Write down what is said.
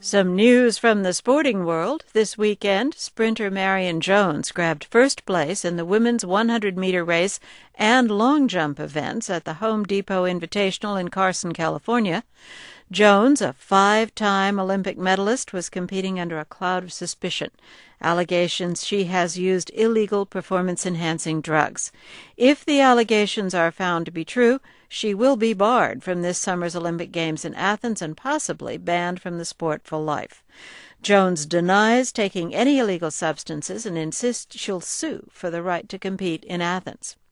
Some news from the sporting world. This weekend, sprinter Marion Jones grabbed first place in the women's 100-meter race and long jump events at the Home Depot Invitational in Carson, California. Jones, a 5-time Olympic medalist, was competing under a cloud of suspicion. Allegations she has used illegal performance-enhancing drugs. If the allegations are found to be true, she will be barred from this summer's Olympic Games in Athens and possibly banned from the sport for life. Jones denies taking any illegal substances and insists she'll sue for the right to compete in Athens.